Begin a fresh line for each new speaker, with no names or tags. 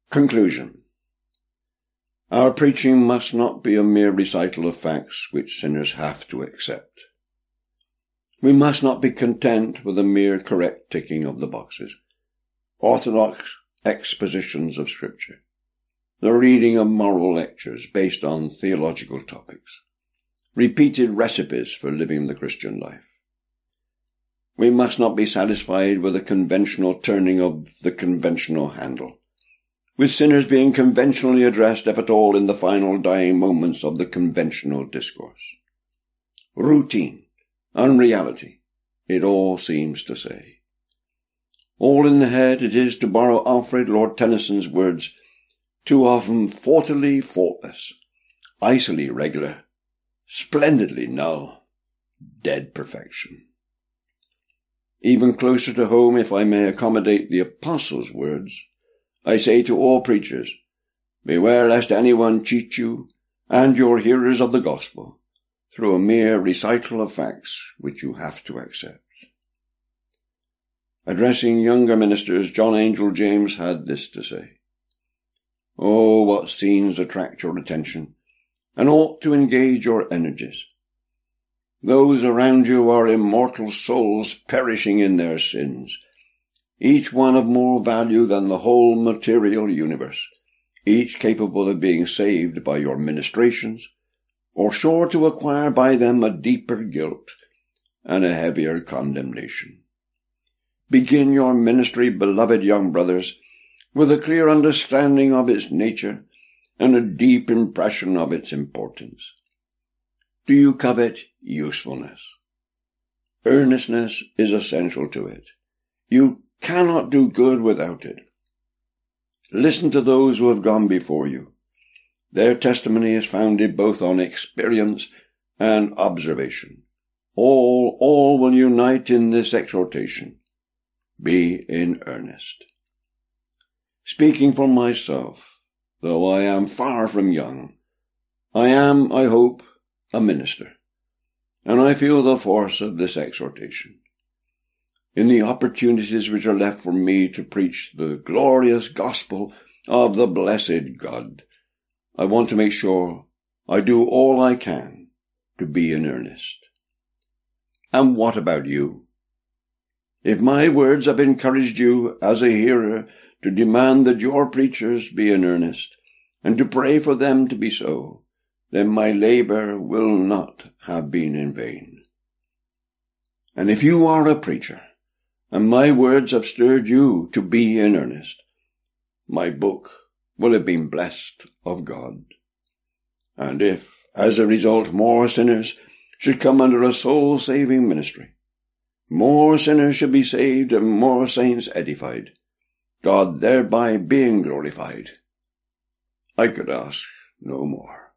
Conclusion. Our preaching must not be a mere recital of facts which sinners have to accept. We must not be content with a mere correct ticking of the boxes, orthodox expositions of Scripture, the reading of moral lectures based on theological topics, repeated recipes for living the Christian life. We must not be satisfied with a conventional turning of the conventional handle, with sinners being conventionally addressed, if at all, in the final dying moments of the conventional discourse. Routine, unreality, it all seems to say. All in the head it is, to borrow Alfred Lord Tennyson's words, too often faultily faultless, icily regular, splendidly null, dead perfection. Even closer to home, if I may accommodate the Apostle's words, I say to all preachers, beware lest anyone cheat you and your hearers of the gospel through a mere recital of facts which you have to accept. Addressing younger ministers, John Angel James had this to say: "Oh, what scenes attract your attention and ought to engage your energies! Those around you are immortal souls perishing in their sins, each one of more value than the whole material universe, each capable of being saved by your ministrations, or sure to acquire by them a deeper guilt and a heavier condemnation. Begin your ministry, beloved young brothers, with a clear understanding of its nature and a deep impression of its importance. Do you covet usefulness? Earnestness is essential to it. You cannot do good without it. Listen to those who have gone before you. Their testimony is founded both on experience and observation. All will unite in this exhortation. Be in earnest. Speaking for myself, though I am far from young, I am, I hope, a minister, and I feel the force of this exhortation. In the opportunities which are left for me to preach the glorious gospel of the blessed God, I want to make sure I do all I can to be in earnest. And what about you? If my words have encouraged you as a hearer to demand that your preachers be in earnest, and to pray for them to be so, then my labor will not have been in vain. And if you are a preacher, and my words have stirred you to be in earnest, my book will have been blessed of God. And if, as a result, more sinners should come under a soul-saving ministry, more sinners should be saved and more saints edified, God thereby being glorified, I could ask no more."